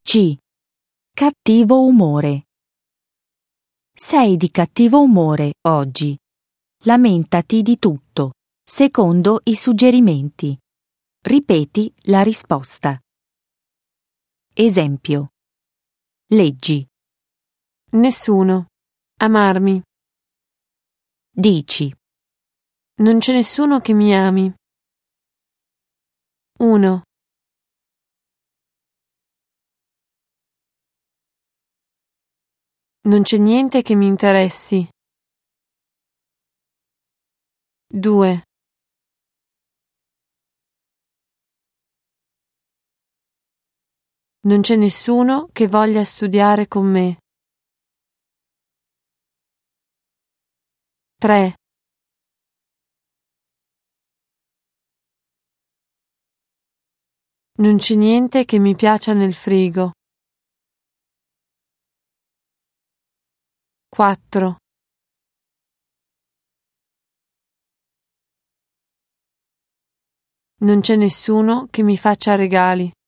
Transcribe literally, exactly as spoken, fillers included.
C. Cattivo umore. Sei di cattivo umore oggi. Lamentati di tutto, secondo i suggerimenti. Ripeti la risposta. Esempio. Leggi. Nessuno. Amarmi. Dici. Non c'è nessuno che mi ami. Uno. Non c'è niente che mi interessi. Due. Non c'è nessuno che voglia studiare con me. Tre. Non c'è niente che mi piaccia nel frigo. Quattro. Non c'è nessuno che mi faccia regali.